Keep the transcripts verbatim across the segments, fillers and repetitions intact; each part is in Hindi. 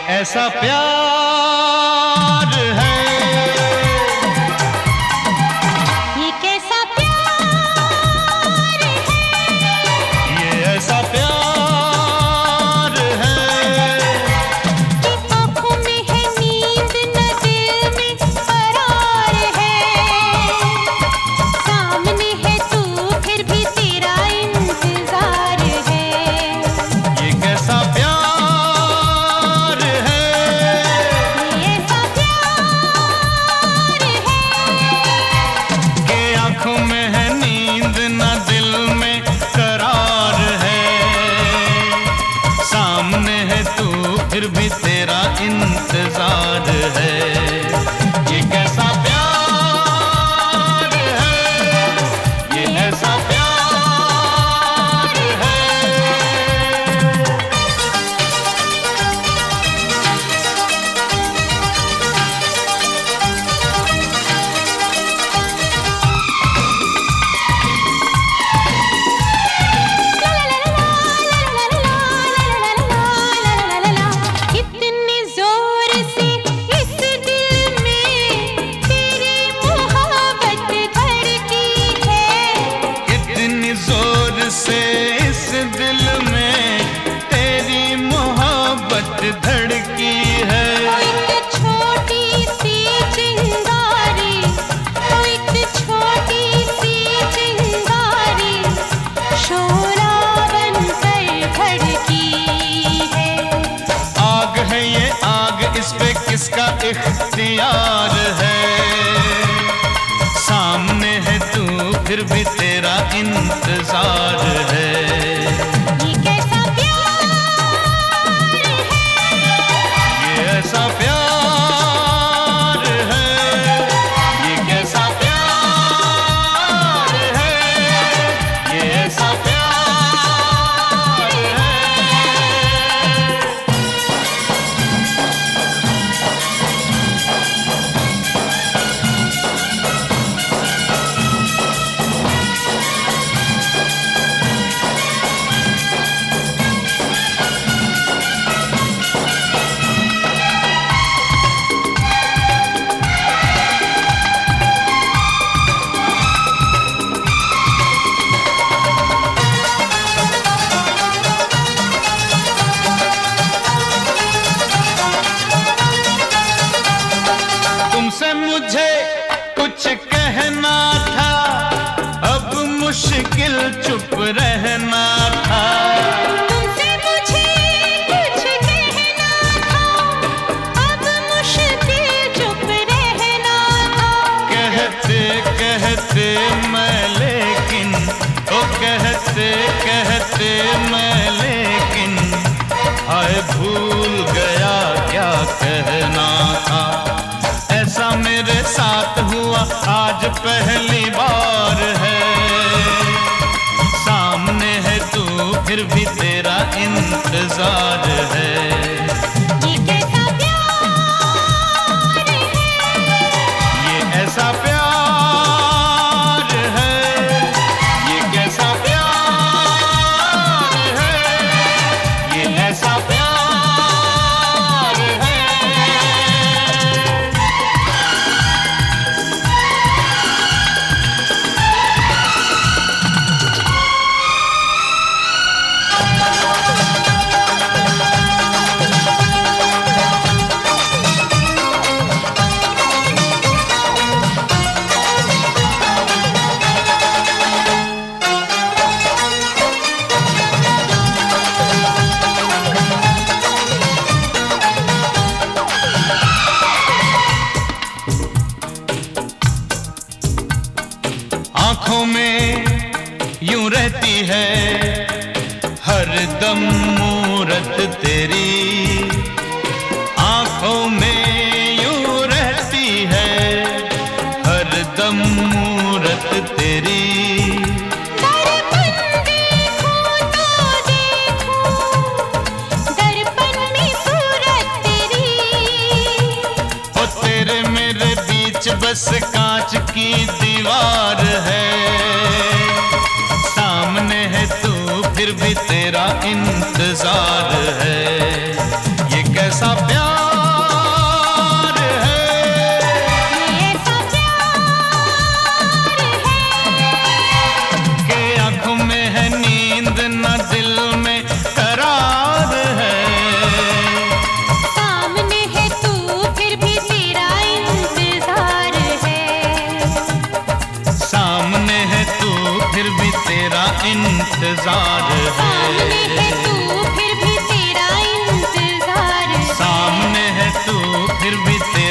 ऐसा प्यार है, ये कैसा प्यार है, ये ऐसा प्यार है कि आँखों में है नींद न दिल में करार है। सामने है तू फिर भी तेरा इंतजार है। ये कैसा प्यार है, ये ऐसा प्यार है कि आँखों में है नींद न दिल में करार है। सामने है तू फिर भी तेरा इंतजार है। ये कैसा प्यार है, ये ऐसा प्यार है। कितने जोर से इस दिल में तेरी मोहब्बत धड़की है। कितनी जोर से इस दिल में तेरी मोहब्बत धड़की है। ओ एक छोटी सी चिंगारी, ओ एक छोटी सी चिंगारी शोला बनकर भड़की है। आग है ये आग, इस पे किसका इख्तियार है। सामने है तू फिर भी तेरा इंतजार है। ये कैसा प्यार है, ये ऐसा प्यार है, ये कैसा प्यार है, ये ऐसा प्यार है। तुमसे मुझे कुछ कहना था, अब मुश्किल चुप रहना था। तुमसे मुझे कुछ कहना था, अब मुश्किल चुप रहना था। कहते कहते मैं लेकिन, ओ कहते कहते मैं लेकिन, हाय भूल गया क्या कहना था। ऐसा मेरे साथ हुआ आज पहली बार है। सामने है तू फिर भी तेरा इंतजार है। ये कैसा प्यार है, ये ऐसा प्यार है, ये कैसा प्यार है, ये ऐसा प्यार है। आँखों में यूं रहती है हर दम मूरत तेरी। आँखों में यूं रहती है हर दम मूरत तेरी। दर्पण देखूं तो देखूं, दर्पण में सूरत तेरी। ओ तेरे मेरे बीच बस कांच की दीवार है। सामने है तू फिर भी तेरा इंतजार है। ये कैसा प्यार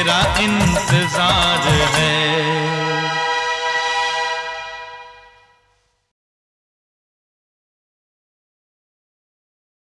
तेरा इंतजार है।